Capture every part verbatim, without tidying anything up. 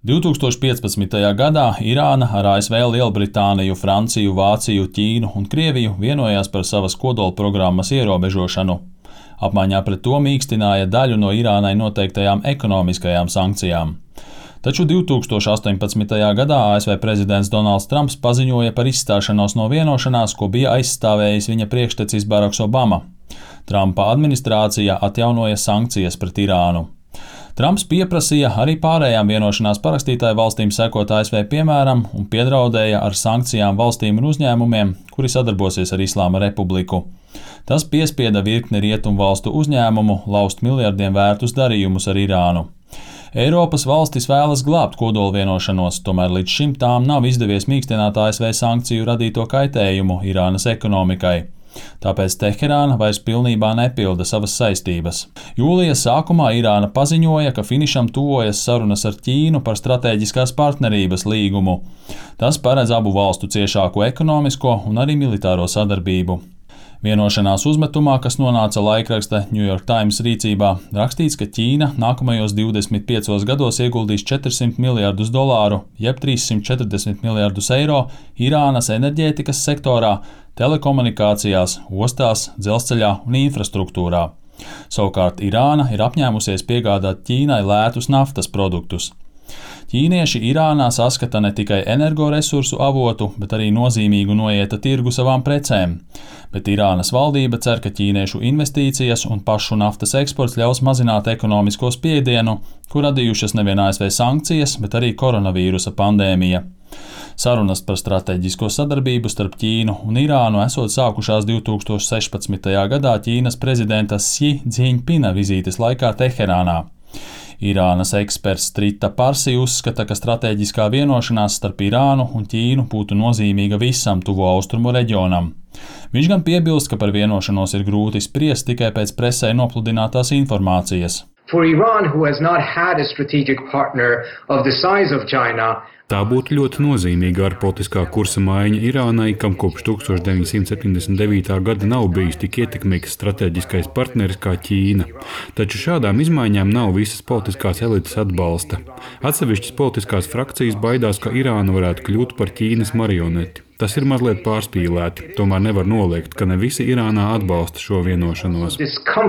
divtūkstoš piecpadsmitajā gadā Irāna ar A S V, Lielbritāniju, Franciju, Vāciju, Ķīnu un Krieviju vienojās par savas kodolprogrammas ierobežošanu. Apmaiņā pret to mīkstināja daļu no Irānai noteiktajām ekonomiskajām sankcijām. Taču divtūkstoš astoņpadsmitajā gadā A S V prezidents Donalds Trumps paziņoja par izstāšanos no vienošanās, ko bija aizstāvējis viņa priekštecis Baraks Obama. Trumpa administrācija atjaunoja sankcijas pret Irānu. Trumps pieprasīja arī pārējām vienošanās parakstītāju valstīm sekot A S V piemēram un piedraudēja ar sankcijām valstīm un uzņēmumiem, kuri sadarbosies ar Islāma Republiku. Tas piespieda virkni rietumu valstu uzņēmumu laust miljardiem vērtus darījumus ar Irānu. Eiropas valstis vēlas glābt kodolvienošanos, tomēr līdz šim tām nav izdevies mīkstināt A S V sankciju radīto kaitējumu Irānas ekonomikai. Tāpēc Teherāna vairs pilnībā nepilda savas saistības. Jūlija sākumā Irāna paziņoja, ka finišam tuvojas sarunas ar Ķīnu par stratēģiskās partnerības līgumu. Tas paredz abu valstu ciešāko ekonomisko un arī militāro sadarbību. Vienošanās uzmetumā, kas nonāca laikraksta New York Times rīcībā, rakstīts, ka Ķīna nākamajos divdesmit piecos gados ieguldīs četrsimt miljardus dolāru, jeb trīssimt četrdesmit miljardus eiro Irānas enerģētikas sektorā, telekomunikācijās, ostās, dzelzceļā un infrastruktūrā. Savukārt Irāna ir apņēmusies piegādāt Ķīnai lētus naftas produktus. Ķīnieši Irānā saskata ne tikai energoresursu avotu, bet arī nozīmīgu noieta tirgu savām precēm. Bet Irānas valdība cer, ka ķīniešu investīcijas un pašu naftas eksports ļaus mazināt ekonomisko spiedienu, ko radījušas nevien A S V sankcijas, bet arī koronavīrusa pandēmija. Sarunas par stratēģisko sadarbību starp Ķīnu un Irānu esot sākušās divtūkstoš sešpadsmitajā gadā Ķīnas prezidenta Xi Džiņpina vizītes laikā Teherānā. Irānas eksperts Trita Parsi uzskata, ka stratēģiskā vienošanās starp Irānu un Ķīnu būtu nozīmīga visam tuvo austrumu reģionam. Viņš gan piebilst, ka par vienošanos ir grūti spriest tikai pēc presē nopludinātās informācijas. For Iran, who has not had a strategic partner of the size of China, tā būtu ļoti nozīmīga ārpolitiskā kursa maiņa Irānai, kam kopš tūkstoš deviņsimt septiņdesmit devītā gada nav bijis tik ietekmīgs stratēģiskais partneris kā Ķīna. Taču šādām izmaiņām nav visas politiskās elites atbalsta. Atsevišķas politiskās frakcijas baidās, ka Irāna varētu kļūt par Ķīnas marioneti. Tas ir mazliet pārspīlēti, tomēr nevar noliegt, ka ne visi Irānā atbalsta šo vienošanos.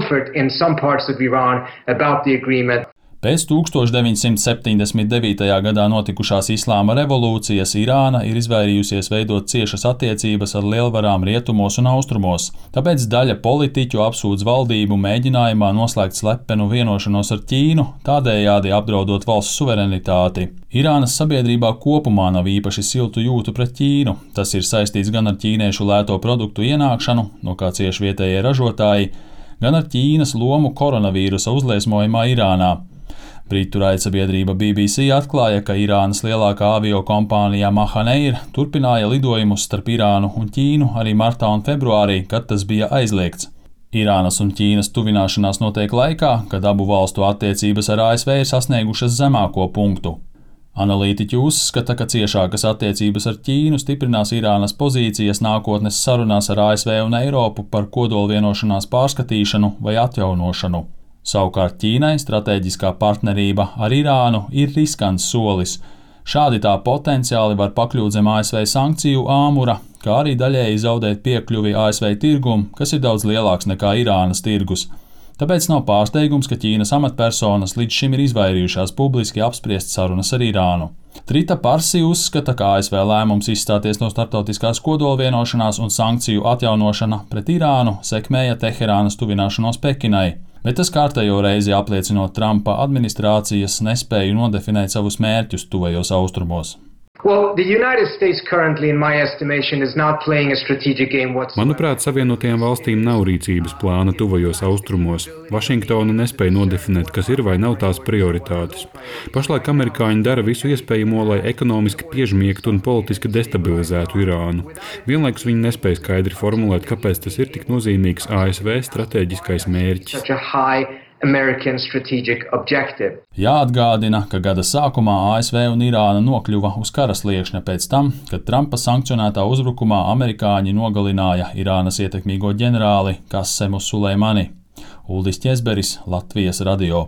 Pēc tūkstoš deviņsimt septiņdesmit devītajā gadā notikušās Islāma revolūcijas Irāna ir izvairījusies veidot ciešas attiecības ar lielvarām rietumos un austrumos, tāpēc daļa politiķu apsūdz valdību mēģinājumā noslēgt slepenu vienošanos ar Ķīnu, tādējādi apdraudot valsts suverenitāti. Irānas sabiedrībā kopumā nav īpaši siltu jūtu pret Ķīnu. Tas ir saistīts gan ar ķīniešu lēto produktu ienākšanu, no kā cieš vietējie ražotāji, gan ar Ķīnas lomu koronavīrusa uzliesmojumā Irānā. Britu raidsabiedrība B B C atklāja, ka Irānas lielākā aviokompānija Mahaneir turpināja lidojumus starp Irānu un Ķīnu arī martā un februārī, kad tas bija aizliegts. Irānas un Ķīnas tuvināšanās notiek laikā, kad abu valstu attiecības ar A S V ir sasniegušas zemāko punktu. Analītiķi uzskata, ka ciešākas attiecības ar Ķīnu stiprinās Irānas pozīcijas nākotnes sarunās ar A S V un Eiropu par kodolvienošanās pārskatīšanu vai atjaunošanu. Savukārt Ķīnai stratēģiskā partnerība ar Irānu ir riskants solis. Šādi tā potenciāli var pakļūt zem A S V sankciju āmura, kā arī daļēji zaudēt piekļuvi A S V tirgum, kas ir daudz lielāks nekā Irānas tirgus. Tāpēc nav pārsteigums, ka Ķīnas amatpersonas līdz šim ir izvairījušās publiski apspriest sarunas ar Irānu. Trita Parsi uzskata, ka A S V lēmums izstāties no starptautiskās kodolvienošanās un sankciju atjaunošana pret Irānu sekmēja Teherānas tuvināšanos Pekinai, bet tas kārtējo reizi apliecinot Trumpa administrācijas nespēju nodefinēt savus mērķus tuvajos austrumos. Well, the United States currently, in my estimation, is not playing a strategic game whatsoever. Manuprāt, Savienotajām valstīm nav rīcības plāna tuvajos austrumos. Vašingtona nespēja nodefinēt, kas ir vai nav tās prioritātes. Pašlaik amerikāņi dara visu iespējamo, lai ekonomiski piežmiegtu un politiski destabilizētu Irānu. Vienlaikus viņi nespēja skaidri formulēt, kāpēc tas ir tik nozīmīgs A S V stratēģiskais mērķis. American strategic objective. Jāatgādina, ka gada sākumā A S V un Irāna nokļuva uz kara sliekšņa pēc tam, kad Trumpa sankcionētā uzbrukumā amerikāņi nogalināja Irānas ietekmīgo ģenerāli Kasemu Suleimani. Uldis Ķezberis, Latvijas radio.